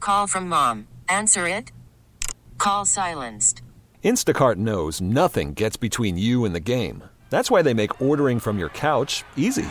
Call from mom. Answer it. Call silenced. Instacart knows nothing gets between you and the game. That's why they make ordering from your couch easy.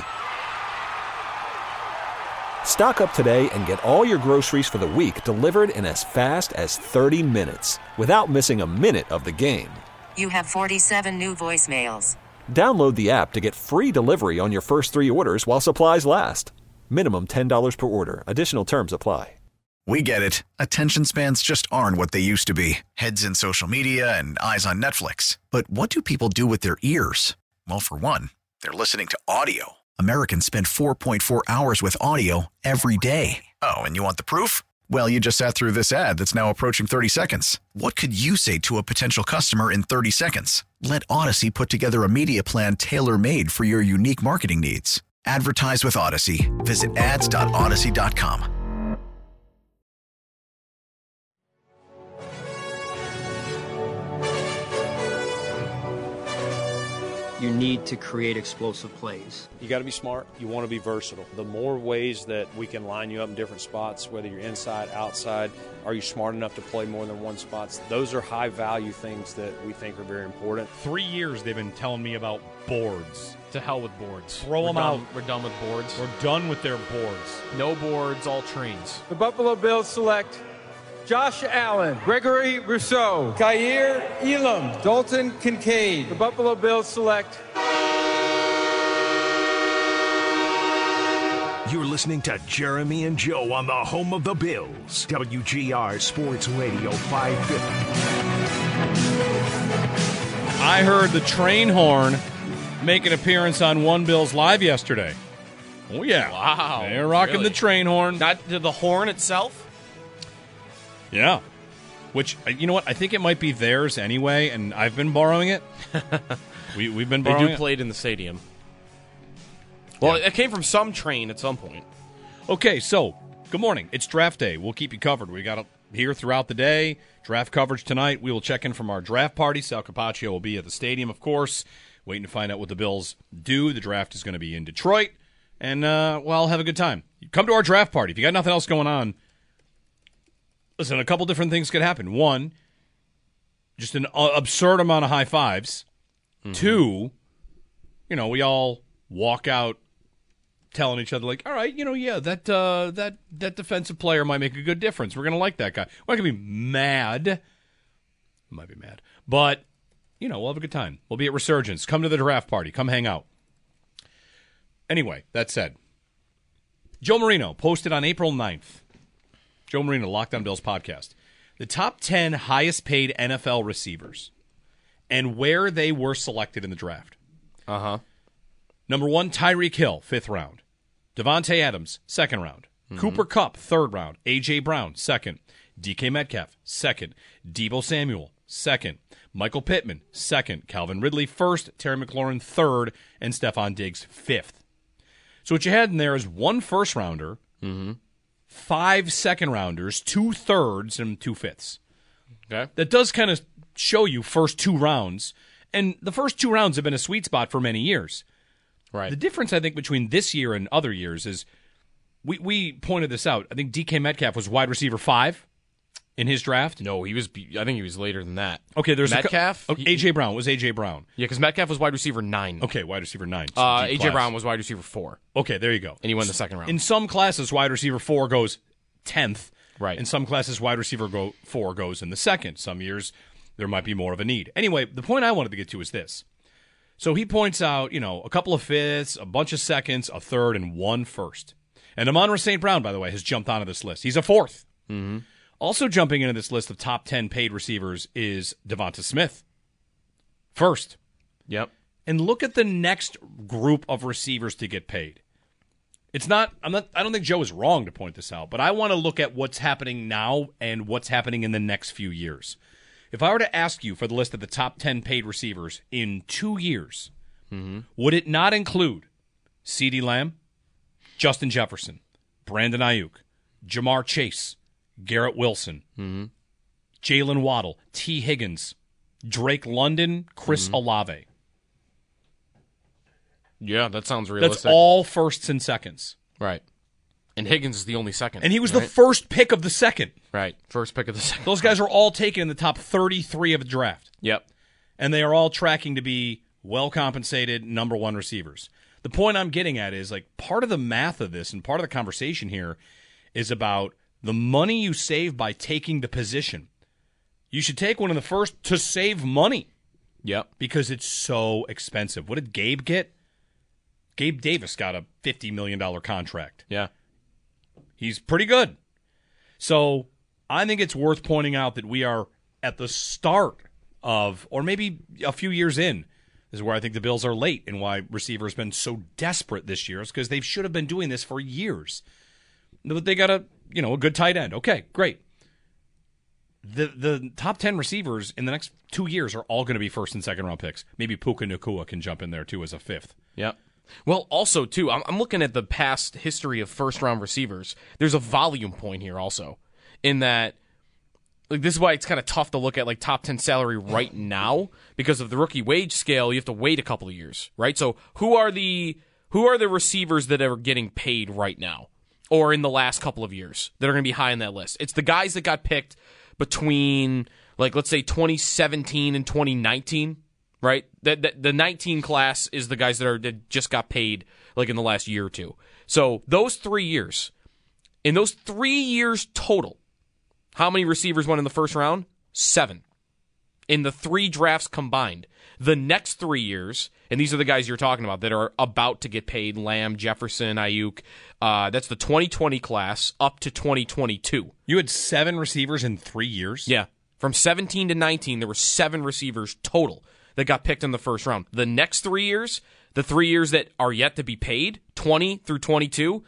Stock up today and get all your groceries for the week delivered in as fast as 30 minutes without missing a minute of the game. You have 47 new voicemails. Download the app to get free delivery on your first 3 orders while supplies last. Minimum $10 per order. Additional terms apply. We get it. Attention spans just aren't what they used to be. Heads in social media and eyes on Netflix. But what do people do with their ears? Well, for one, they're listening to audio. Americans spend 4.4 hours with audio every day. Oh, and you want the proof? Well, you just sat through this ad that's now approaching 30 seconds. What could you say to a potential customer in 30 seconds? Let Odyssey put together a media plan tailor-made for your unique marketing needs. Advertise with Odyssey. Visit ads.odyssey.com. You need to create explosive plays. You got to be smart. You want to be versatile. The more ways that we can line you up in different spots, whether you're inside, outside, are you smart enough to play more than one spot? Those are high-value things that we think are very important. 3 years they've been telling me about boards. To hell with boards. Throw them out. We're done with boards. We're done with their boards. No boards, all trains. The Buffalo Bills select Josh Allen, Gregory Rousseau, Kaiir Elam, Dalton Kincaid. The Buffalo Bills select. You're listening to Jeremy and Joe on the home of the Bills. WGR Sports Radio 550. I heard the train horn make an appearance on One Bills Live yesterday. Oh, yeah. Wow. They're rocking the train horn. Not the horn itself? Yeah. Which, you know what? I think it might be theirs anyway, and I've been borrowing it. We've been borrowing it. They do play it in the stadium. Well, it came from some train at some point. Okay, so, good morning. It's draft day. We'll keep you covered. We got here throughout the day. Draft coverage tonight. We will check in from our draft party. Sal Capaccio will be at the stadium, of course, waiting to find out what the Bills do. The draft is going to be in Detroit. And, well, have a good time. Come to our draft party. If you got nothing else going on, listen, a couple different things could happen. One, just an absurd amount of high fives. Mm-hmm. Two, we all walk out telling each other, like, all right, that defensive player might make a good difference. We're going to like that guy. We're not going to be mad. Might be mad. But, we'll have a good time. We'll be at Resurgence. Come to the draft party. Come hang out. Anyway, that said, Joe Marino posted on April 9th, Joe Marino, Locked On Bills podcast, the top 10 highest paid NFL receivers and where they were selected in the draft. Uh-huh. Number 1, Tyreek Hill, 5th round. Devontae Adams, 2nd round. Mm-hmm. Cooper Kupp, 3rd round. A.J. Brown, 2nd. DK Metcalf, 2nd. Deebo Samuel, 2nd. Michael Pittman, 2nd. Calvin Ridley, 1st. Terry McLaurin, 3rd. And Stephon Diggs, 5th. So what you had in there is 1 first-rounder, 5 second-rounders, 2 thirds, and 2 fifths. Okay. That does kind of show you first 2 rounds. And the first 2 rounds have been a sweet spot for many years. Right. The difference, I think, between this year and other years is we pointed this out. I think DK Metcalf was wide receiver 5 in his draft. No, I think he was later than that. Okay, there's Metcalf. A.J. Brown was A.J. Brown. Yeah, because Metcalf was wide receiver 9. Okay, wide receiver 9. So A.J. Brown was wide receiver 4. Okay, there you go. And he won the 2nd round. In some classes, wide receiver 4 goes 10th. Right. In some classes, wide receiver 4 goes in the 2nd. Some years, there might be more of a need. Anyway, the point I wanted to get to is this. So he points out, a couple of fifths, a bunch of seconds, a third, and 1 first. And Amon-Ra St. Brown, by the way, has jumped onto this list. He's a 4th. Mm-hmm. Also jumping into this list of top 10 paid receivers is Devonta Smith. 1st. Yep. And look at the next group of receivers to get paid. I don't think Joe is wrong to point this out, but I want to look at what's happening now and what's happening in the next few years. If I were to ask you for the list of the top 10 paid receivers in 2 years, would it not include CeeDee Lamb, Justin Jefferson, Brandon Ayuk, Jamar Chase, Garrett Wilson, Jalen Waddle, T. Higgins, Drake London, Chris Olave? Yeah, that sounds realistic. That's all firsts and seconds. Right. And Higgins is the only second. And he was the first pick of the second. Right, first pick of the second. Those guys are all taken in the top 33 of the draft. Yep. And they are all tracking to be well-compensated number one receivers. The point I'm getting at is, like, part of the math of this and part of the conversation here is about the money you save by taking the position. You should take one in the first to save money. Yep. Because it's so expensive. What did Gabe get? Gabe Davis got a $50 million contract. Yeah. He's pretty good. So I think it's worth pointing out that we are at the start of, or maybe a few years in, this is where I think the Bills are late and why receivers have been so desperate this year is because they should have been doing this for years. But they got a good tight end. Okay, great. The top 10 receivers in the next 2 years are all going to be first and second round picks. Maybe Puka Nacua can jump in there too as a fifth. Yep. Well, also, too, I'm looking at the past history of first-round receivers. There's a volume point here also, in that, like, this is why it's kind of tough to look at, like, top 10 salary right now, because of the rookie wage scale, you have to wait a couple of years, right? So who are the receivers that are getting paid right now, or in the last couple of years, that are going to be high on that list? It's the guys that got picked between, like, let's say 2017 and 2019, right? The 19 class is the guys that just got paid like in the last year or two. So those 3 years, in those 3 years total, how many receivers went in the first round? 7. In the 3 drafts combined. The next 3 years, and these are the guys you're talking about that are about to get paid, Lamb, Jefferson, Ayuk, that's the 2020 class up to 2022. You had 7 receivers in 3 years? Yeah. From 17 to 19, there were 7 receivers total that got picked in the first round. The next 3 years, the 3 years that are yet to be paid, 20 through 22,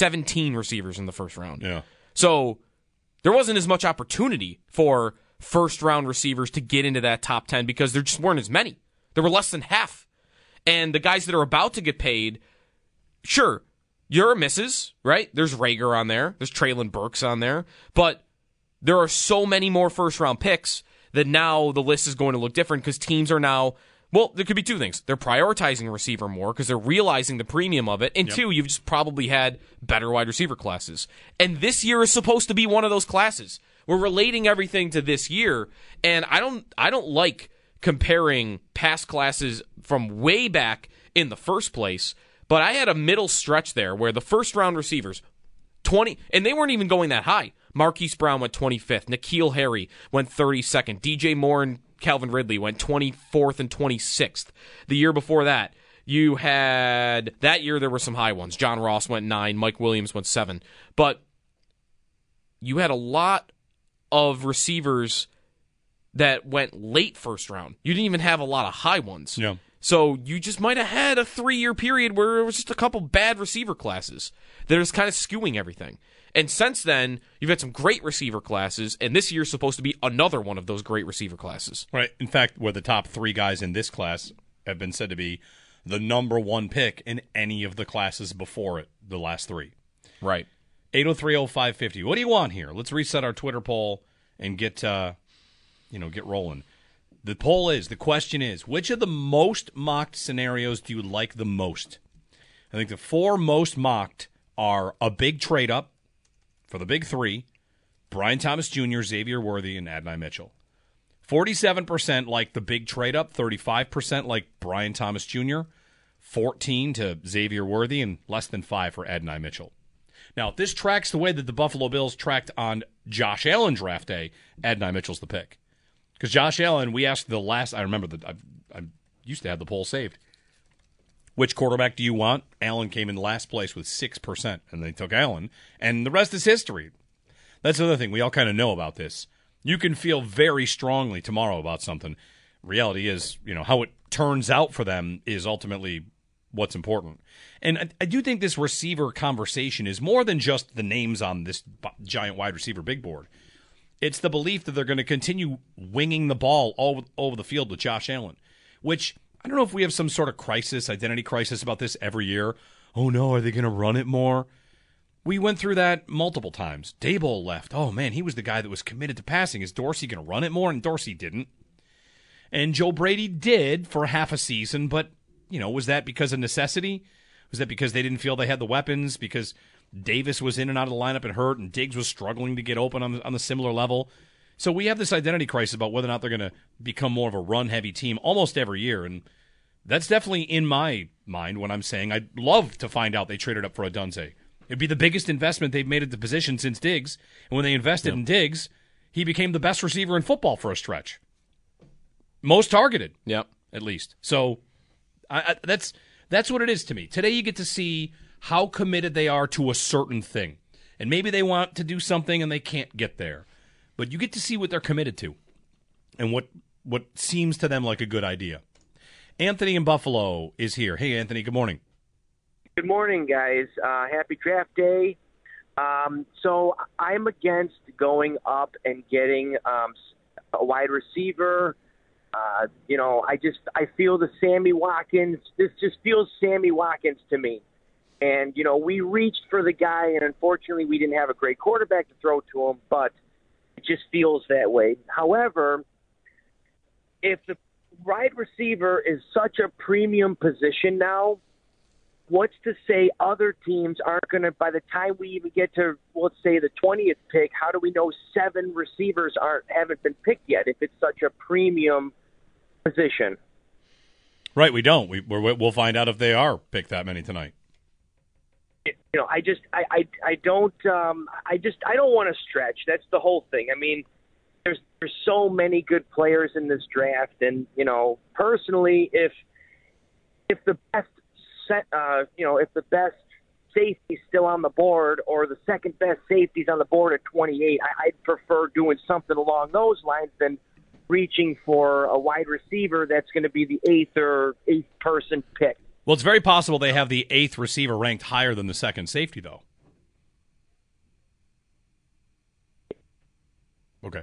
17 receivers in the first round. Yeah. So there wasn't as much opportunity for first-round receivers to get into that top 10 because there just weren't as many. There were less than half. And the guys that are about to get paid, sure, you're misses, right? There's Rager on there. There's Treylon Burks on there. But there are so many more first-round picks that now the list is going to look different because teams are now, well, there could be two things. They're prioritizing receiver more because they're realizing the premium of it. And two, you've just probably had better wide receiver classes. And this year is supposed to be one of those classes. We're relating everything to this year, and I don't like comparing past classes from way back in the first place, but I had a middle stretch there where the first-round receivers, 20, and they weren't even going that high. Marquise Brown went 25th. N'Keal Harry went 32nd. DJ Moore and Calvin Ridley went 24th and 26th. The year before that, you had, that year there were some high ones. John Ross went 9. Mike Williams went 7. But you had a lot of receivers that went late first round. You didn't even have a lot of high ones. Yeah. So you just might have had a 3-year period where it was just a couple bad receiver classes that was kind of skewing everything. And since then, you've had some great receiver classes, and this year's supposed to be another one of those great receiver classes. Right. In fact, where the top 3 guys in this class have been said to be the number 1 pick in any of the classes before it, the last 3. Right. 803-0550. What do you want here? Let's reset our Twitter poll and get rolling. The question is, which of the most mocked scenarios do you like the most? I think the 4 most mocked are a big trade up for the big 3, Brian Thomas Jr., Xavier Worthy, and Adonai Mitchell. 47% like the big trade up, 35% like Brian Thomas Jr., 14% to Xavier Worthy, and less than 5% for Adonai Mitchell. Now, if this tracks the way that the Buffalo Bills tracked on Josh Allen draft day, Adonai Mitchell's the pick. Because Josh Allen, we asked I remember that I used to have the poll saved. Which quarterback do you want? Allen came in last place with 6%, and they took Allen. And the rest is history. That's the other thing we all kind of know about this. You can feel very strongly tomorrow about something. Reality is, how it turns out for them is ultimately what's important. And I do think this receiver conversation is more than just the names on this giant wide receiver big board. It's the belief that they're going to continue winging the ball all over the field with Josh Allen, which I don't know if we have some sort of identity crisis about this every year. Oh, no, are they going to run it more? We went through that multiple times. Daboll left. Oh, man, he was the guy that was committed to passing. Is Dorsey going to run it more? And Dorsey didn't. And Joe Brady did for half a season, but, was that because of necessity? Was that because they didn't feel they had the weapons? Because Davis was in and out of the lineup and hurt, and Diggs was struggling to get open on the similar level. So we have this identity crisis about whether or not they're going to become more of a run-heavy team almost every year, and that's definitely in my mind when I'm saying I'd love to find out they traded up for Odunze. It'd be the biggest investment they've made at the position since Diggs, and when they invested in Diggs, he became the best receiver in football for a stretch. Most targeted, at least. So that's what it is to me. Today you get to see how committed they are to a certain thing. And maybe they want to do something and they can't get there. But you get to see what they're committed to and what seems to them like a good idea. Anthony in Buffalo is here. Hey, Anthony, good morning. Good morning, guys. Happy draft day. So I'm against going up and getting a wide receiver. I feel the Sammy Watkins. This just feels Sammy Watkins to me. And, we reached for the guy, and unfortunately we didn't have a great quarterback to throw to him, but it just feels that way. However, if the wide receiver is such a premium position now, what's to say other teams aren't going to, by the time we even get to, let's say, the 20th pick, how do we know 7 receivers haven't been picked yet if it's such a premium position? Right, we don't. We'll find out if they are picked that many tonight. I don't want to stretch. That's the whole thing. I mean, there's so many good players in this draft, and personally, if the best if the best safety's still on the board or the second best safety's on the board at 28, I'd prefer doing something along those lines than reaching for a wide receiver that's going to be the 8th person picked. Well, it's very possible they have the 8th receiver ranked higher than the second safety, though. Okay.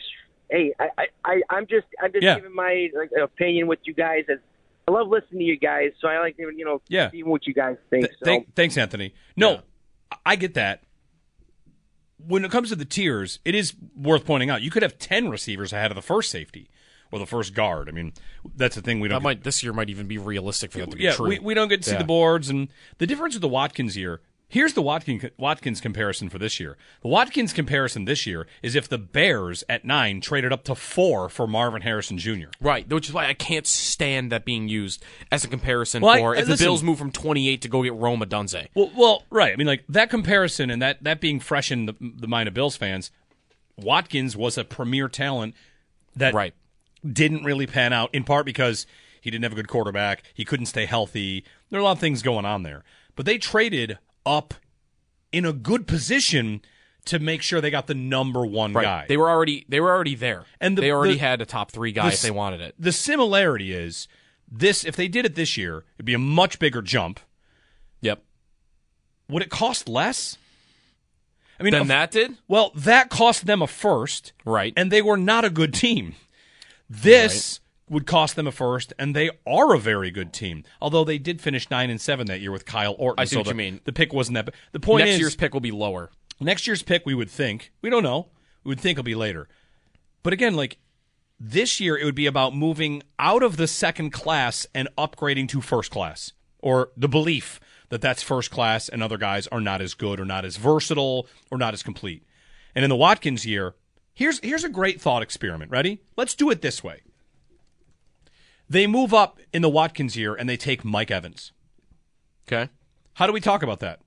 I'm just giving my opinion with you guys. I love listening to you guys, so I like to see what you guys think. Thanks, Anthony. No, I get that. When it comes to the tiers, it is worth pointing out you could have 10 receivers ahead of the first safety or the first guard. I mean, that's the thing we don't. This year might even be realistic for that to be true. We don't get to see the boards, and the difference with the Watkins year. Here's the Watkins comparison for this year. The Watkins comparison this year is if the Bears at 9 traded up to 4 for Marvin Harrison Jr. Right, which is why I can't stand that being used as a comparison if the Bills move from 28 to go get Rome Odunze. Well, right. I mean, like that comparison and that being fresh in the mind of Bills fans, Watkins was a premier talent that didn't really pan out, in part because he didn't have a good quarterback. He couldn't stay healthy. There are a lot of things going on there. But they traded up in a good position to make sure they got the number one guy. They were already there. And they already had a top 3 guy if they wanted it. The similarity is this: if they did it this year, it'd be a much bigger jump. Yep. Would it cost less? I mean, than that did? Well, that cost them a first. Right. And they were not a good team. This would cost them a first, and they are a very good team. Although they did finish 9-7 that year with Kyle Orton. I see what you mean. The pick wasn't that bad. The point is, next year's pick will be lower. Next year's pick, we would think. We don't know. We would think it'll be later. But again, like this year, it would be about moving out of the second class and upgrading to first class, or the belief that that's first class and other guys are not as good or not as versatile or not as complete. And in the Watkins year, here's a great thought experiment. Ready? Let's do it this way. They move up in the Watkins year, and they take Mike Evans. Okay. How do we talk about that?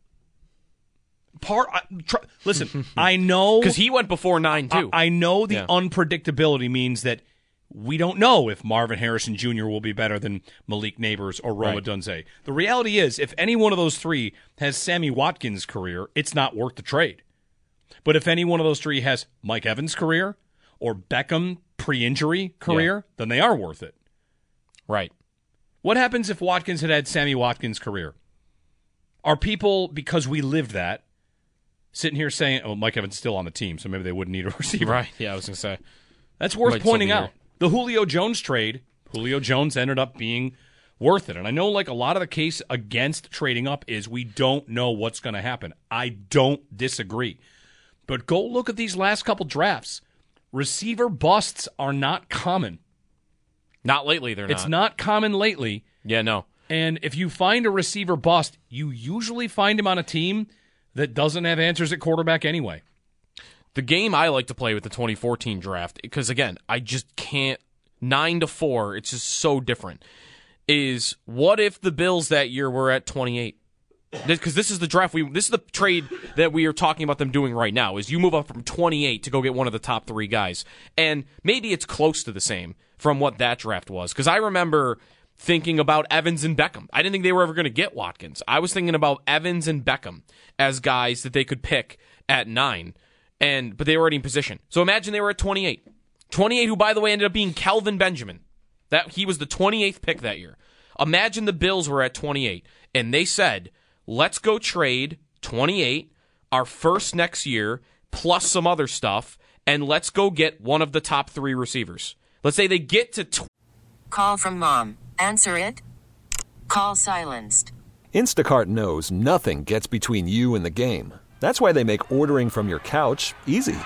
Listen, I know... Because he went before 9, too. I know the unpredictability means that we don't know if Marvin Harrison Jr. will be better than Malik Neighbors or Rome Odunze. The reality is, if any one of those 3 has Sammy Watkins' career, it's not worth the trade. But if any one of those 3 has Mike Evans' career or Beckham pre-injury career, then they are worth it. Right. What happens if Watkins had Sammy Watkins' career? Are people, because we lived that, sitting here saying, oh, Mike Evans is still on the team, so maybe they wouldn't need a receiver? Right, yeah, I was going to say. That's worth pointing out. The Julio Jones trade, Julio Jones ended up being worth it. And I know like a lot of the case against trading up is we don't know what's going to happen. I don't disagree. But go look at these last couple drafts. Receiver busts are not common. Not lately, they're not. It's not common lately. Yeah, no. And if you find a receiver bust, you usually find him on a team that doesn't have answers at quarterback anyway. The game I like to play with the 2014 draft, because again, I just can't, 9-4, it's just so different, is what if the Bills that year were at 28? Because this is the draft, this is the trade that we are talking about them doing right now, is you move up from 28 to go get one of the top 3 guys. And maybe it's close to the same from what that draft was. Because I remember thinking about Evans and Beckham. I didn't think they were ever going to get Watkins. I was thinking about Evans and Beckham as guys that they could pick at 9. But they were already in position. So imagine they were at 28. 28, who, by the way, ended up being Kelvin Benjamin. He was the 28th pick that year. Imagine the Bills were at 28, and they said, let's go trade 28, our first next year, plus some other stuff, and let's go get one of the top 3 receivers. Let's say they get to... Call from mom. Answer it. Call silenced. Instacart knows nothing gets between you and the game. That's why they make ordering from your couch easy.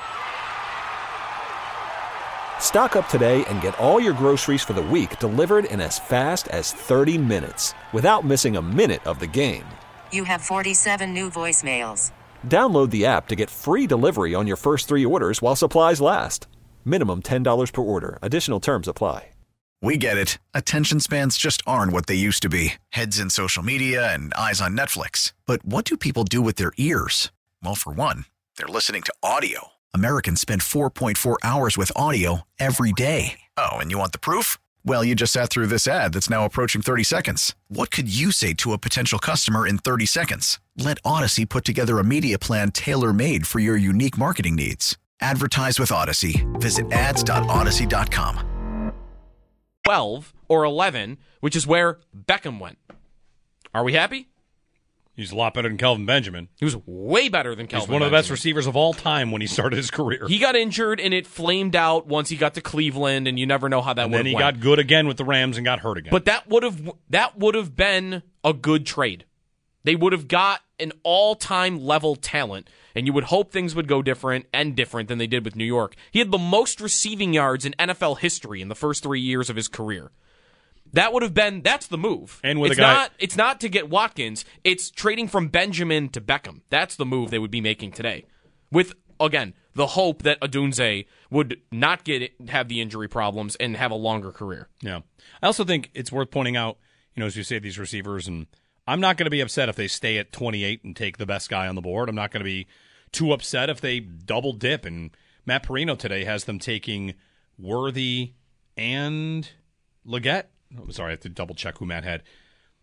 Stock up today and get all your groceries for the week delivered in as fast as 30 minutes without missing a minute of the game. You have 47 new voicemails. Download the app to get free delivery on your first 3 orders while supplies last. Minimum $10 per order. Additional terms apply. We get it. Attention spans just aren't what they used to be. Heads in social media and eyes on Netflix. But what do people do with their ears? Well, for one, they're listening to audio. Americans spend 4.4 hours with audio every day. Oh, and you want the proof? Well, you just sat through this ad that's now approaching 30 seconds. What could you say to a potential customer in 30 seconds? Let Odyssey put together a media plan tailor-made for your unique marketing needs. Advertise with Odyssey. Visit ads.odyssey.com. 12 or 11, which is where Beckham went. Are we happy? He's a lot better than Kelvin Benjamin. He was way better than Kelvin Benjamin. He's one of the best receivers of all time when he started his career. He got injured, and it flamed out once he got to Cleveland, and you never know how that would have went. And then he got good again with the Rams and got hurt again. But that would have been a good trade. They would have got an all-time level talent, and you would hope things would go different than they did with New York. He had the most receiving yards in NFL history in the first 3 years of his career. That's the move. And with it's not to get Watkins, it's trading from Benjamin to Beckham. That's the move they would be making today. With, again, the hope that Odunze would not have the injury problems and have a longer career. Yeah. I also think it's worth pointing out, as you say, these receivers, and I'm not going to be upset if they stay at 28 and take the best guy on the board. I'm not going to be too upset if they double dip, and Matt Perino today has them taking Worthy and Leggett. I'm sorry, I have to double check who Matt had.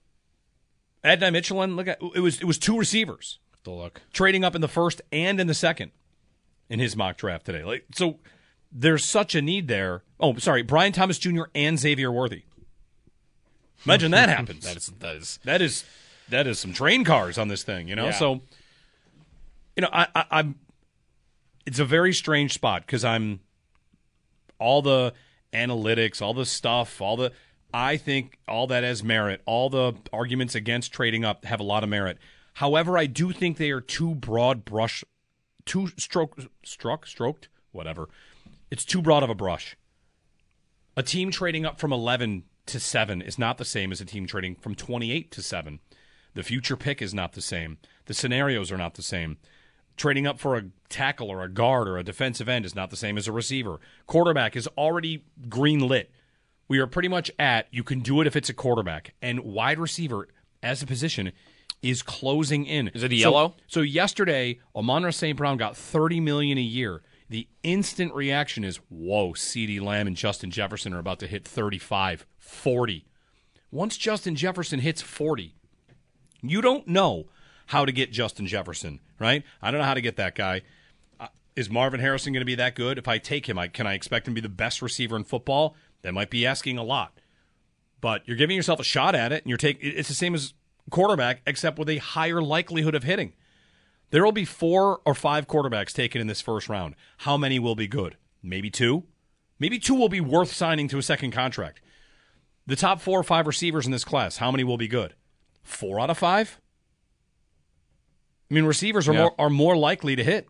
Adonai Mitchell, look at it was 2 receivers. Trading up in the first and in the second in his mock draft today. So there's such a need there. Oh, sorry, Brian Thomas Jr. and Xavier Worthy. Imagine that happens. That is some train cars on this thing, Yeah. So I'm. It's a very strange spot because I'm all the analytics, all the stuff, I think all that has merit. All the arguments against trading up have a lot of merit. However, I do think they are too stroked, whatever. It's too broad of a brush. A team trading up from 11 to 7 is not the same as a team trading from 28 to 7. The future pick is not the same. The scenarios are not the same. Trading up for a tackle or a guard or a defensive end is not the same as a receiver. Quarterback is already green lit. We are pretty much you can do it if it's a quarterback. And wide receiver, as a position, is closing in. Is it yellow? So yesterday, Amon-Ra St. Brown got $30 million a year. The instant reaction is, whoa, CeeDee Lamb and Justin Jefferson are about to hit 35, 40. Once Justin Jefferson hits 40, you don't know how to get Justin Jefferson, right? I don't know how to get that guy. Is Marvin Harrison going to be that good? If I take him, can I expect him to be the best receiver in football? That might be asking a lot. But you're giving yourself a shot at it, and it's the same as quarterback, except with a higher likelihood of hitting. There will be 4 or 5 quarterbacks taken in this first round. How many will be good? Maybe 2? Maybe 2 will be worth signing to a second contract. The top 4 or 5 receivers in this class, how many will be good? 4 out of 5? I mean, receivers are more likely to hit.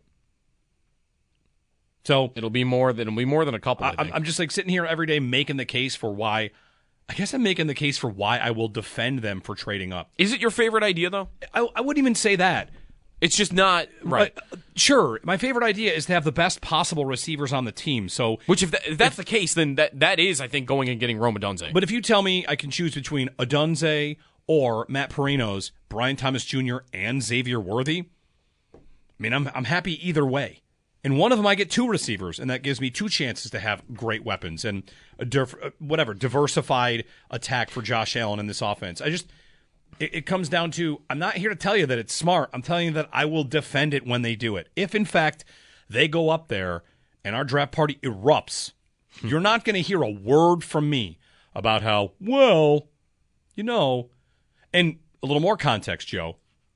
So it'll be more than a couple. I'm just sitting here every day making the case for why. I guess I'm making the case for why I will defend them for trading up. Is it your favorite idea though? I wouldn't even say that. It's just not right. Sure, my favorite idea is to have the best possible receivers on the team. So, which if that's the case, then that is, I think, going and getting Rome Odunze. But if you tell me I can choose between Odunze or Matt Perino's, Brian Thomas Jr. and Xavier Worthy, I mean, I'm happy either way. And one of them I get 2 receivers, and that gives me 2 chances to have great weapons and a diversified attack for Josh Allen in this offense. It comes down to, I'm not here to tell you that it's smart. I'm telling you that I will defend it when they do it. If, in fact, they go up there and our draft party erupts, you're not going to hear a word from me about how, well, and a little more context, Joe.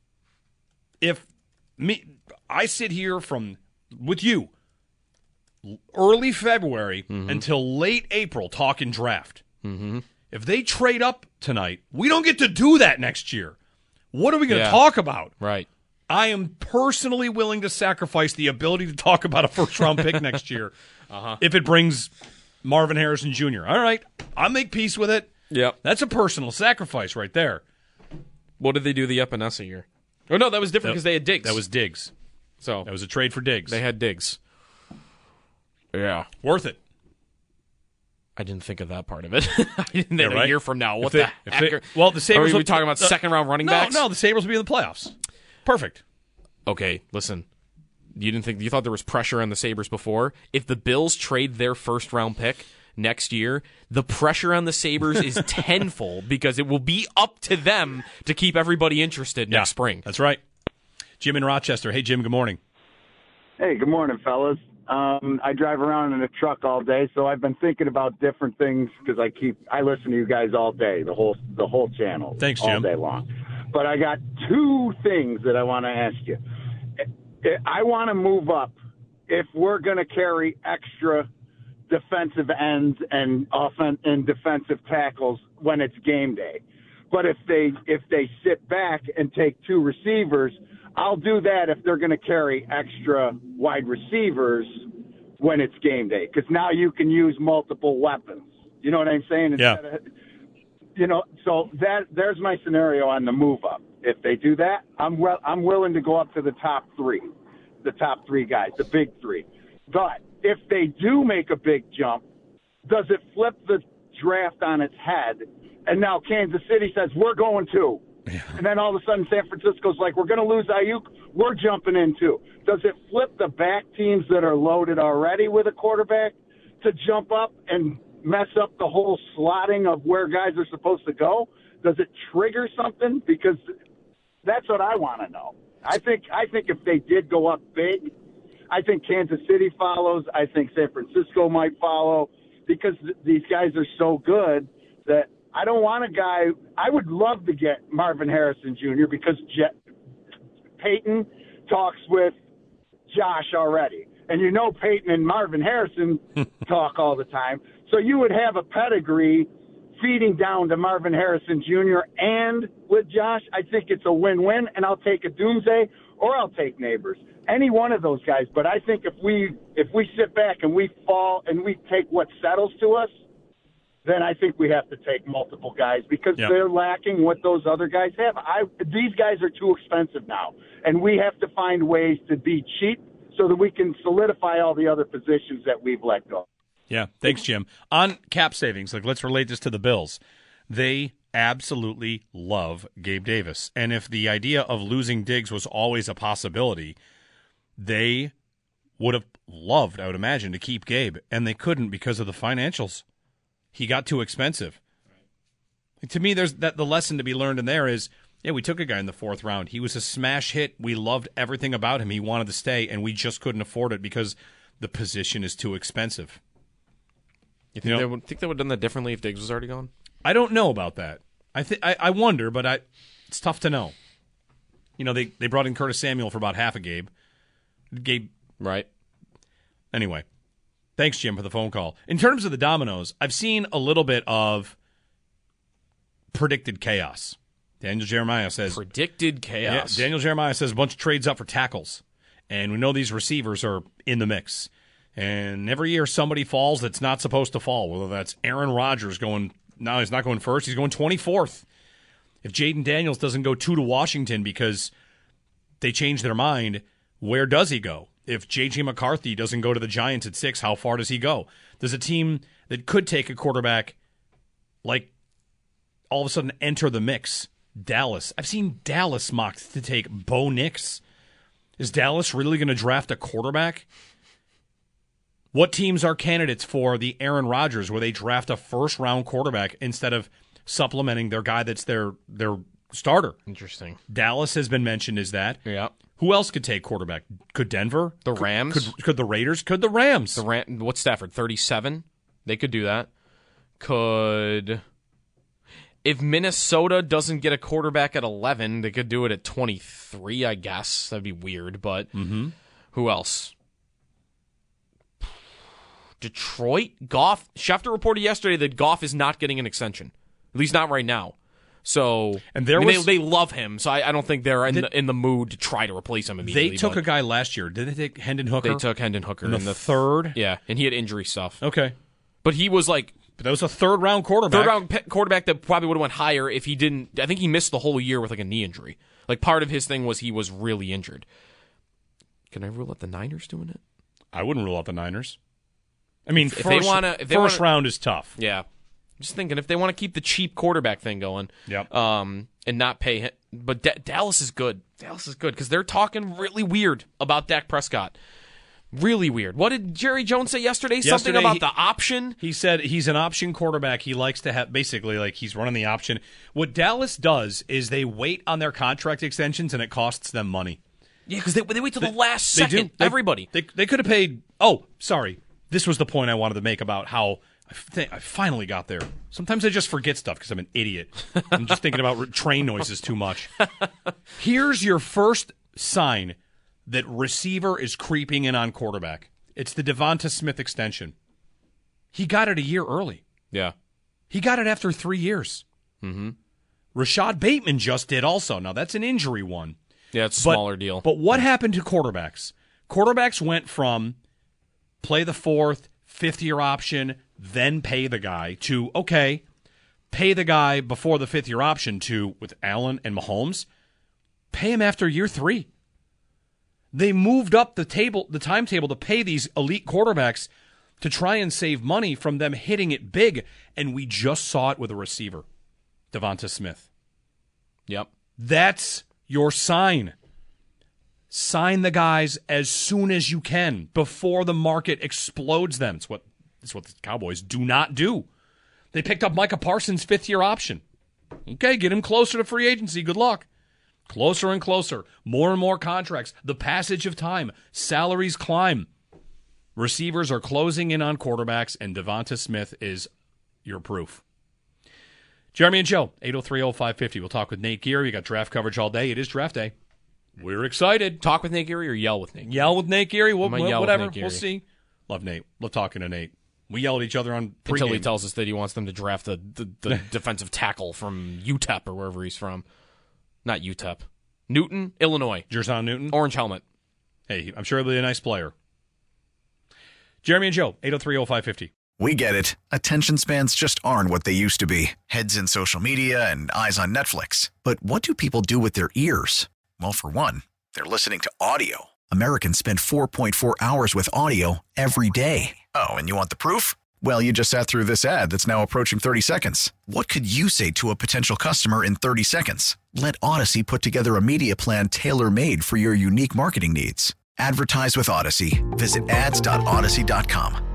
I sit here with you early February until late April talking draft. Mm-hmm. If they trade up tonight, we don't get to do that next year. What are we going to talk about? Right. I am personally willing to sacrifice the ability to talk about a first-round pick next year if it brings Marvin Harrison Jr. All right, I'll make peace with it. Yep. That's a personal sacrifice right there. What did they do the Epinesa year? Oh, no, that was different because they had Diggs. That was Diggs. So that was a trade for Diggs. They had Diggs. Yeah. Worth it. I didn't think of that part of it. I didn't think a year from now. What the heck? The Sabres are we talking about second-round running backs? No, the Sabres will be in the playoffs. Perfect. Okay, listen. You thought there was pressure on the Sabres before? If the Bills trade their first-round pick next year, the pressure on the Sabres is tenfold because it will be up to them to keep everybody interested next spring. That's right. Jim in Rochester. Hey, Jim, good morning. Hey, good morning, fellas. I drive around in a truck all day, so I've been thinking about different things because I listen to you guys all day, the whole channel. Thanks, Jim. All day long. But I got 2 things that I want to ask you. I want to move up if we're going to carry extra defensive ends and defensive tackles when it's game day. But if they sit back and take 2 receivers, I'll do that if they're going to carry extra wide receivers when it's game day, because now you can use multiple weapons. You know what I'm saying? So there's my scenario on the move up. If they do that, I'm willing to go up to the top 3 guys, the big 3. But if they do make a big jump, does it flip the draft on its head? And now Kansas City says, we're going too. Yeah. And then all of a sudden San Francisco's like, we're going to lose Ayuk. We're jumping in too. Does it flip the back teams that are loaded already with a quarterback to jump up and mess up the whole slotting of where guys are supposed to go? Does it trigger something? Because that's what I want to know. I think if they did go up big, I think Kansas City follows. I think San Francisco might follow because these guys are so good that I don't want a guy. I would love to get Marvin Harrison Jr. because Peyton talks with Josh already. And Peyton and Marvin Harrison talk all the time. So you would have a pedigree feeding down to Marvin Harrison Jr. and with Josh. I think it's a win-win, and I'll take a Doomsday or I'll take Neighbors. Any one of those guys. But I think if we sit back and we fall and we take what settles to us, then I think we have to take multiple guys because they're lacking what those other guys have. These guys are too expensive now, and we have to find ways to be cheap so that we can solidify all the other positions that we've let go. Yeah, thanks, Jim. On cap savings, let's relate this to the Bills. They absolutely love Gabe Davis, and if the idea of losing Diggs was always a possibility, they would have loved, I would imagine, to keep Gabe, and they couldn't because of the financials. He got too expensive. To me, there's the lesson to be learned in there is, we took a guy in the 4th round. He was a smash hit. We loved everything about him. He wanted to stay, and we just couldn't afford it because the position is too expensive. You think they would have done that differently if Diggs was already gone? I don't know about that. I wonder, but it's tough to know. They brought in Curtis Samuel for about half a Gabe. Right. Anyway. Thanks, Jim, for the phone call. In terms of the dominoes, I've seen a little bit of predicted chaos. Daniel Jeremiah says... Predicted chaos. Yeah, Daniel Jeremiah says a bunch of trades up for tackles. And we know these receivers are in the mix. And every year somebody falls that's not supposed to fall, whether that's Aaron Rodgers going... No, he's not going first. He's going 24th. If Jaden Daniels doesn't go 2 to Washington because they change their mind, where does he go? If J.J. McCarthy doesn't go to the Giants at 6, how far does he go? Does a team that could take a quarterback, like, all of a sudden enter the mix? Dallas. I've seen Dallas mocked to take Bo Nix. Is Dallas really going to draft a quarterback? What teams are candidates for the Aaron Rodgers, where they draft a first-round quarterback instead of supplementing their guy that's their starter? Interesting. Dallas has been mentioned as that. Yeah. Who else could take quarterback? Could Denver? The Rams? Could the Raiders? Could the Rams? What's Stafford, 37? They could do that. If Minnesota doesn't get a quarterback at 11, they could do it at 23, I guess. That'd be weird, but who else? Detroit? Goff? Schefter reported yesterday that Goff is not getting an extension. At least not right now. So, and they love him, so I don't think they're in the mood to try to replace him immediately. They took a guy last year. Did they take Hendon Hooker? They took Hendon Hooker in the third? Yeah, and he had injury stuff. Okay. But he was like... But that was a third-round quarterback. Third-round quarterback that probably would have went higher if he didn't... I think he missed the whole year with like a knee injury. Like, part of his thing was he was really injured. Can I rule out the Niners doing it? I wouldn't rule out the Niners. I mean, first round is tough. Yeah. Just thinking, if they want to keep the cheap quarterback thing going, and not pay him. But Dallas is good. Dallas is good because they're talking really weird about Dak Prescott. Really weird. What did Jerry Jones say yesterday? Something about the option? He said he's an option quarterback. He likes to have, basically, like, he's running the option. What Dallas does is they wait on their contract extensions, and it costs them money. Yeah, because they wait till the last second. Everybody. They could have paid... Oh, sorry. This was the point I wanted to make about how... I finally got there. Sometimes I just forget stuff because I'm an idiot. I'm just thinking about train noises too much. Here's your first sign that receiver is creeping in on quarterback. It's the Devonta Smith extension. He got it a year early. Yeah. He got it after 3 years. Mm-hmm. Rashad Bateman just did also. Now, that's an injury one. Yeah, it's a smaller deal. But what happened to quarterbacks? Quarterbacks went from play the fourth, fifth-year option, then pay the guy, to, okay, pay the guy before the fifth-year option, to, with Allen and Mahomes, pay him after year 3. They moved up the timetable to pay these elite quarterbacks to try and save money from them hitting it big, and we just saw it with a receiver, Devonta Smith. Yep. That's your sign. Sign the guys as soon as you can before the market explodes them. It's what the Cowboys do not do. They picked up Micah Parsons' fifth-year option. Okay, get him closer to free agency. Good luck. Closer and closer. More and more contracts. The passage of time. Salaries climb. Receivers are closing in on quarterbacks, and Devonta Smith is your proof. Jeremy and Joe, 803-0550. We'll talk with Nate Geary. We got draft coverage all day. It is draft day. We're excited. Talk with Nate Geary or yell with Nate Geary? Yell with Nate Geary. Whatever. Nate Geary. We'll see. Love Nate. Love talking to Nate. We yell at each other on pregame. Until he tells us that he wants them to draft the defensive tackle from UTEP or wherever he's from. Not UTEP. Newton, Illinois. Jerson Newton. Orange helmet. Hey, I'm sure he'll be a nice player. Jeremy and Joe, 803-0550. We get it. Attention spans just aren't what they used to be. Heads in social media and eyes on Netflix. But what do people do with their ears? Well, for one, they're listening to audio. Americans spend 4.4 hours with audio every day. Oh, and you want the proof? Well, you just sat through this ad that's now approaching 30 seconds. What could you say to a potential customer in 30 seconds? Let Odyssey put together a media plan tailor-made for your unique marketing needs. Advertise with Odyssey. Visit ads.odyssey.com.